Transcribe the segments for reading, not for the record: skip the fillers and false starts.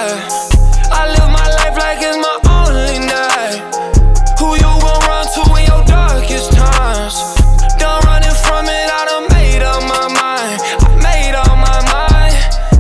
side. I live my life like it's my only night. Who you gon' run to in your darkest times? Done running from it, I done made up my mind. I made up my mind.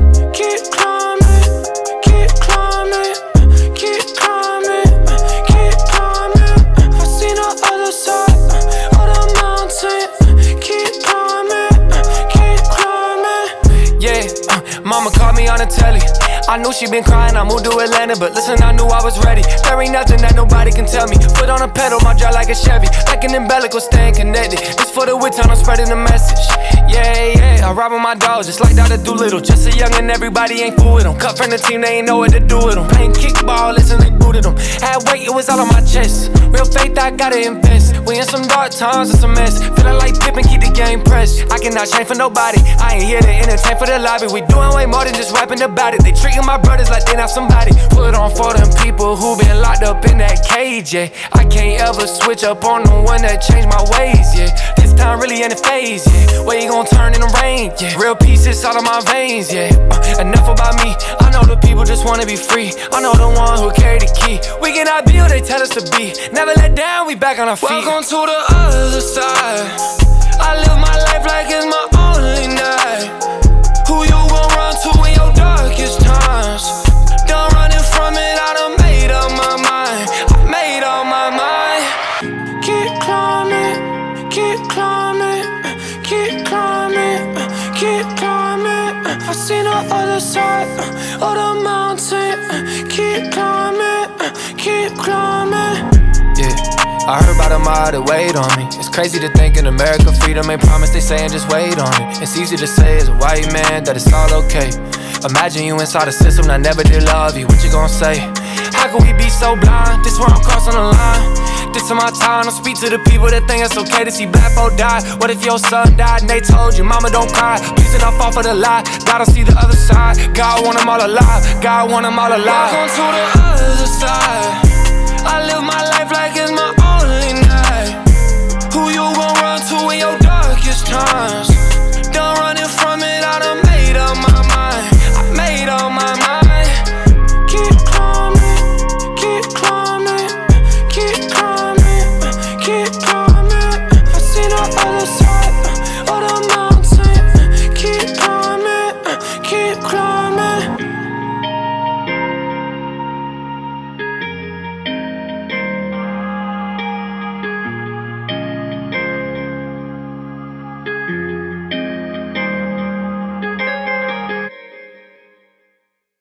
Keep climbing, keep climbing, keep climbing, keep climbing. I see the other side of the mountain. Keep climbing, keep climbing. Yeah, mama called me on the telly. I knew she been crying, I moved to Atlanta, but listen, I knew I was ready. There ain't nothing that nobody can tell me. Foot on a pedal, my jaw like a Chevy, like an umbilical, staying connected. It's for the wit time, I'm spreading the message. Yeah, I ride with my dogs, just like Dr. Doolittle. Just a youngin', everybody ain't fool with them. Cut from the team, they ain't know what to do with them. Playing kickball, listen, they booted them. Had weight, it was all on my chest. Real faith, I gotta invest. We in some dark times, it's a mess. Feeling like Pippen, keep the game pressed. I cannot change for nobody, I ain't here to entertain for the lobby. We doing way more than just rapping about it. They treating my brothers like they not somebody. Put on for them people who been locked up in that cage, yeah. I can't ever switch up on the one that changed my ways, yeah. This time really ain't a phase, yeah. Where you gon' turn in the rain, yeah. Real pieces out of my veins, yeah. Enough about me, I know the people just wanna be free. I know the one who carry the key. We cannot be who they tell us to be. Never let down, we back on our feet. Welcome to the other side. I live my life like it's my only night. Who you gon' run to in your darkest times? Done running from it, I done made up my mind. I made up my mind. Keep climbing, keep climbing, keep climbing, keep climbing. I see the other side of the mountain. Keep climbing, keep climbing. Yeah, I heard about them all that wait on me. It's crazy to think in America freedom ain't promised, they saying just wait on it. It's easy to say as a white man that it's all okay. Imagine you inside a system that never did love you, what you gon' say? How can we be so blind? This where I'm crossing the line. This is my time, I speak to the people that think it's okay to see black folk die. What if your son died and they told you, mama don't cry? Please do not fall for the lie, gotta see the other side. God want them all alive, God want them all alive. Welcome to the other side.